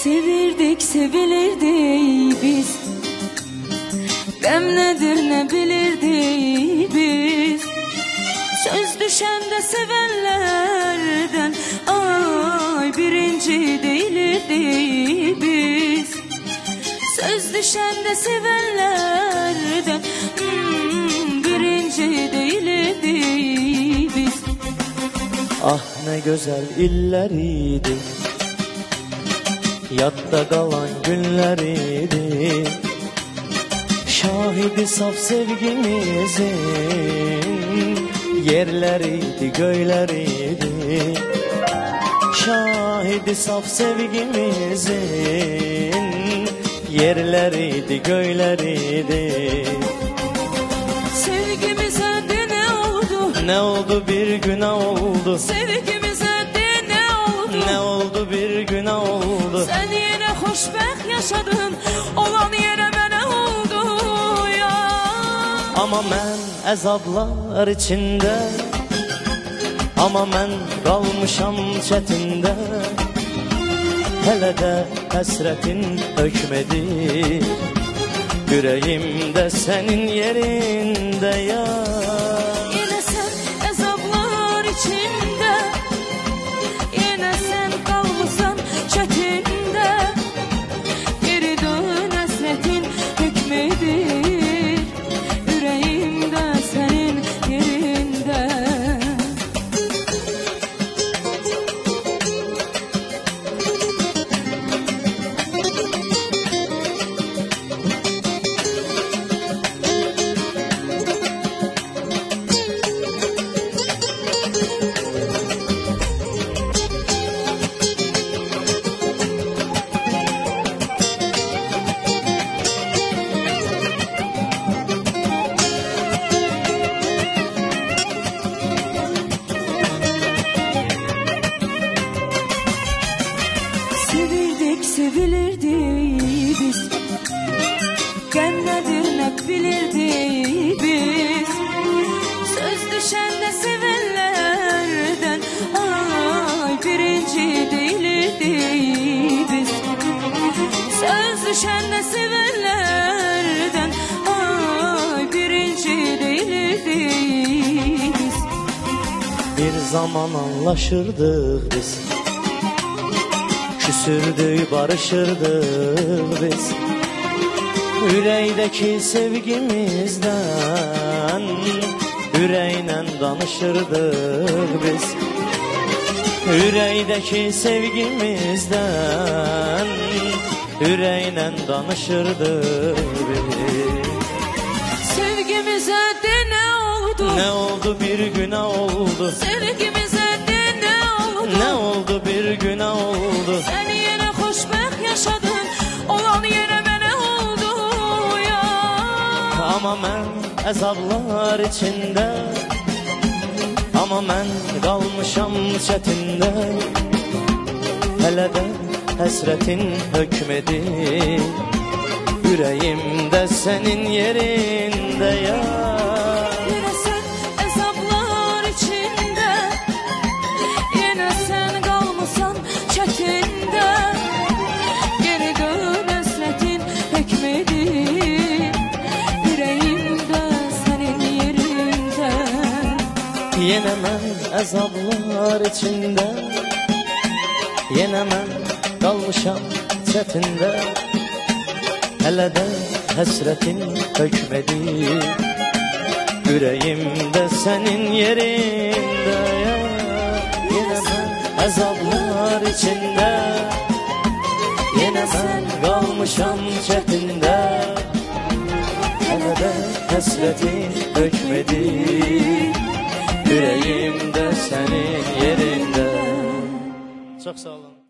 Sevirdik, sevilirdik biz. Gəm nədir, nə bilirdik biz. Söz düşəndə sevənlərdən ay birinci deyilirdik biz. Söz düşəndə sevənlərdən birinci deyilirdik biz. Ah ne güzel iller idi, yadda kalan günler idi. Şahidi saf sevgimizin yerleriydi, göyleriydi. Şahidi saf sevgimizin yerleriydi, göyleriydi. Sevgimize de ne oldu? Ne oldu bir günah oldu. Sevgimize de ne oldu? Ne oldu bir günah oldu. Sen yine hoşbəxt yaşadın, olan yere mənə oldu ya. Ama mən əzablar içində, ama mən qalmışam çətində. Hələ də həsrətin hökmedir, yüreğimdə sənin yerində ya. Yine sen əzablar içinde, yine sen qalmışsan çətində. Geri dön həsrətin hökmedir, yüreğimdə sənin yerində. Sevirdik, sevilirdik biz. Gəm nədir, nə bilirdik biz. Söz düşəndə sevənlərdən ay birinci deyilirdik biz. Söz düşəndə sevənlərdən ay birinci deyilirdik biz. Bir zaman anlaşırdık biz, küsürdük, barışırdık biz. Yüreğdeki sevgimizden yüreğinle danışırdık biz. Yüreğdeki sevgimizden yüreğinle danışırdık biz. Sevgimize de ne oldu? Ne oldu bir günah oldu. Sevgimize de ne oldu? Ne oldu bir günah oldu. Sen yine hoşbəxt yaşadın, olan yere mənə oldu ya. Ama mən əzablar içində, ama mən qalmışam çətində. Hələ də həsrətin hökmedir, yüreğimdə sənin yerində ya. Yine sen əzablar içinde, yine sen qalmışsan çətində. Geri dön həsrətin hökmedir, yüreğimdə sənin yerində. Yenə mən əzablar içində, yenə mən qalmışam çətində. Hələ də həsrətin hökmedir, yüreğimdə sənin yerində ya. Yenə mən əzablar içində, yenə mən qalmışam çətində. Hələ də həsrətin hökmedir, yüreğimdə sənin yerində. Çox sağ olun.